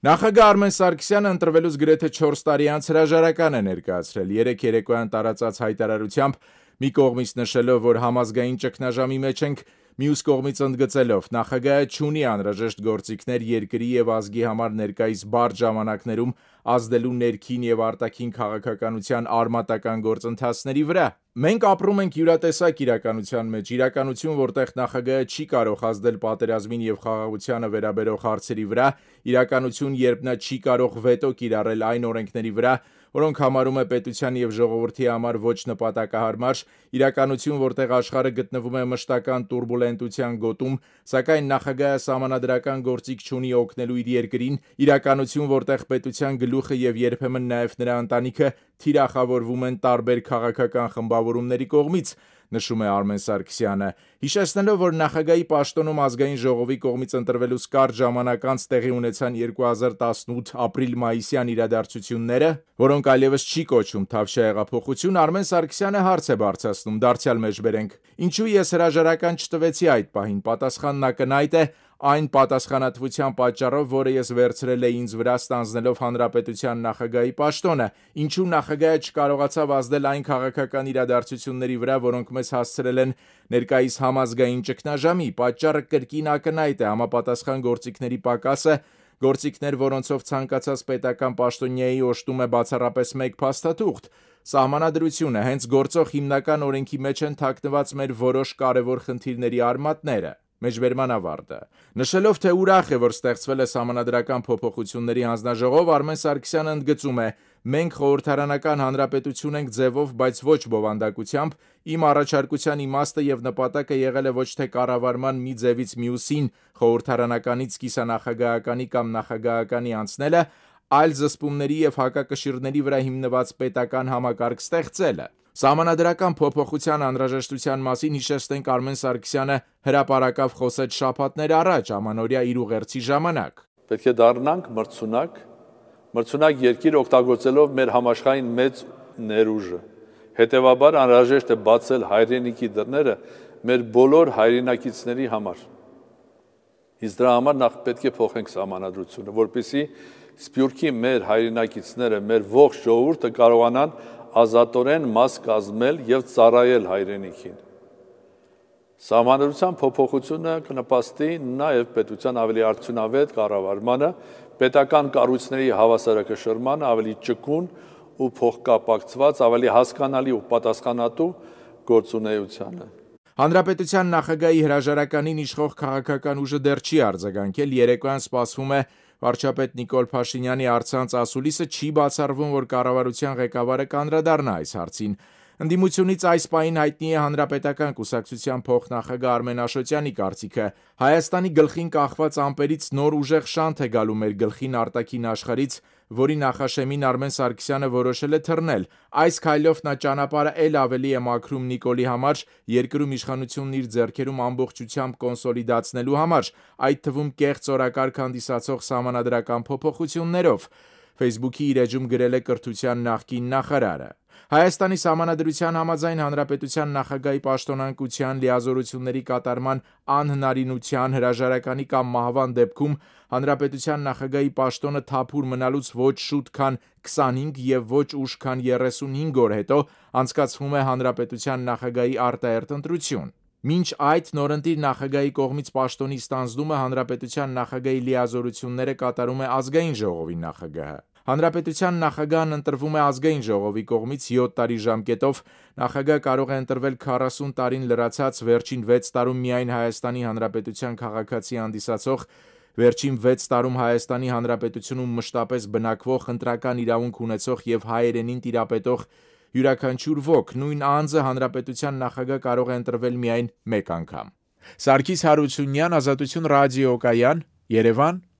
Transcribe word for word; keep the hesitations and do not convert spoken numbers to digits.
Նախագահ Արմեն Սարգսյանը ընտրվելուց գրեթե չորս տարի անց հրաժարական է ներկայացրել, երեկ երեկոյան տարածած հայտարարությամբ մի կողմից նշելով, որ համազգային ճգնաժամի մեջ ենք, մյուս կողմից ընդգծելով նախագահը չունի անհրաժեշտ գործիքներ երկրի եւ ազգի համար ներկայիս բարդ ժամանակներում ազդելու ներքին եւ արտաքին քաղաքականության արմատական գործընթացների վրա։ Մենք ապրում ենք յուրատեսակ իրականության մեջ, իրականություն, որտեղ նախագահը չի կարող ազդել պատերազմին եւ խաղաղությանը վերաբերող հարցերի վրա, իրականություն, երբ նա չի կարող վետո կիրառել այն օրենքների վրա, որոնք համարում է պետության եւ ժողովրդի համար ոչ նպատակահարմար, իրականություն, որտեղ աշխարհը գտնվում է մշտական տուրբուլենտության գոտում, սակայն նախագահը սահմանադրական գործիք չունի օգնելու իր երկրին, իրականություն, որտեղ պետության գլուխը եւ երբեմն նաեւ նրա ընտանիքը թիրախավորվում են տարբեր քաղաքական խմբավորումների կողմից, նշում է Արմեն Սարգսյանը, հիշեցնելով, որ նախագահի պաշտոնում ազգային ժողովի կողմից ընտրվելուց կարճ ժամանակ անց տեղի ունեցան երկու հազար տասնութ ապրիլ-մայիսյան իրադարձությունները, որոնք այլևս չի կոչում Թավշյա հեղափոխություն, Արմեն Սարգսյանը հարց է բարձրացնում, դարձյալ մեջբերենք. Ինչու ես հրաժարական չտվեցի այդ պահին, պատասխանն ակնհայտ է, այն պատասխանատվության պատճառով, որը ես վերցրել էի ինձ վրա ստանձնելով հանրապետության նախագահի պաշտոնը, ինչու նախագահը չկարողացավ ազդել այն քաղաքական իրադարձությունների վրա, որոնք մեզ հասցրել են ներկայիս համազգային ճգնաժամի, պատճառը կրկին ակնհայտ է, համապատասխան գործիքների պակասը, գործիքներ, որոնցով ցանկացած պետական պաշտոնյայի օժտում է բացառապես մեկ փաստաթուղթ, սահմանադրությունը, հենց գործող հիմնական օրենքի մեջ են թաքնված մեր որոշ կարևոր խնդիրների արմատները։ Մեջբերման ավարտը։ Նշելով, թե ուրախ է, որ ստեղծվել է սահմանադրական փոփոխությունների հանձնաժողով, Արմեն Սարգսյանը ընդգծում է. մենք խորհրդարանական հանրապետություն ենք ձևով, բայց ոչ բովանդակությամբ, իմ առաջարկության իմաստը եւ նպատակը եղել է ոչ թե կառավարման մի ձևից մյուսին, խորհրդարանականից կիսանախագահականի կամ նախագահականի անցնելը, այլ զսպումների եւ հակակշիռների վրա հիմնված պետական համակարգ ստեղծելը։ Սահմանադրական փոփոխության անհրաժեշտության մասին հիշեցնենք Արմեն Սարգսյանը հրապարակավ խոսեց շաբաթներ առաջ ամանորյա իր ուղերձի ժամանակ։ Պետք է դառնանք մրցունակ, մրցունակ երկիր օգտագործելով մեր համաշխարհային մեծ ներուժը։ Հետևաբար անհրաժեշտ է բացել հայրենիքի դռները մեր բոլոր հայրենակիցների համար։ Իսկ դրա համար նախ պետք է փոխենք սահմանադրությունը, որպեսզի Սփյուռքի մեր հայրենակիցները, մեր ողջ ժողովուրդը կարողանան ազատորեն մաս կազմել եւ ծառայել հայրենիքին։ Սահմանադրության փոփոխությունը կնպաստի նաեւ պետության ավելի արդյունավետ կառավարմանը, պետական կառույցների հավասարակշռմանը, ավելի ճկուն ու փոխկապակցված, ավելի հասկանալի ու պատասխանատու գործունեությանը։ Հանրապետության նախագահի հրաժարականին իշխող քաղաքական ուժը դեռ չի արձագանքել, երեկոյան սպասվում է վարչապետ Նիկոլ Փաշինյանի առցանց ասուլիսը, չի բացառվում, որ կառավարության ղեկավարը կանդրադառնա այս հարցին։ Ընդդիմությունից այս պահին հայտնի է Հանրապետական կուսակցության փոխնախագահ Արմեն Աշոտյանի կարծիքը. Հայաստանի գլխին կախված ամպերից նոր ուժեղ շանթ է գալու մեր գլխին արտաքին աշխարհից, որի նախաշեմին Արմեն Սարգսյանը որոշել է թռնել։ Այս քայլով նա ճանապարհը ել ավելի է մաքրում Նիկոլի համար, երկրում իշխանությունն իր ձեռքերում ամբողջությամբ կոնսոլիդացնելու համար, այդ թվում կեղծ օրակարգ հանդիսացող սահմանադրական փոփոխություններով։ Facebook-ի իր էջում գրել է կրթության նախկին նախարարը։ Հայաստանի սահմանադրության համաձայն հանրապետության նախագահի պաշտոնանկության լիազորությունների կատարման անհնարինության հրաժարականի կամ մահվան դեպքում հանրապետության նախագահի պաշտոնը թափուր մնալուց ոչ շուտ քան քսանհինգ եւ ոչ ուշ քան երեսունհինգ օր հետո անցկացվում է հանրապետության նախագահի արտահերթ ընտրություն։ Մինչ այդ նորընտիր նախագահի կողմից պաշտոնի ստանձնումը հանրապետության նախագահի լիազորությունները կատարում է ազգային ժողովի նախագահը։ Հանրապետության նախագահն ընտրվում է ազգային ժողովի կողմից յոթ տարի ժամկետով, նախագահ կարող է ընտրվել քառասուն տարին լրացած, վերջին վեց տարում միայն Հայաստանի Հանրապետության քաղաքացի հանդիսացող, վերջին վեց տարում Հայաստանի Հանրապետությունում մշտապես բնակվող, ընտրական իրավունք ունեցող եւ հայերենին տիրապետող յուրաքանչյուր ոք, նույն անձը հանրապետության նախագահ կարող է ընտրվել միայն մեկ անգամ։ Սարգիս Հարությունյան, Ազատություն ռադիոկայան, Երևան,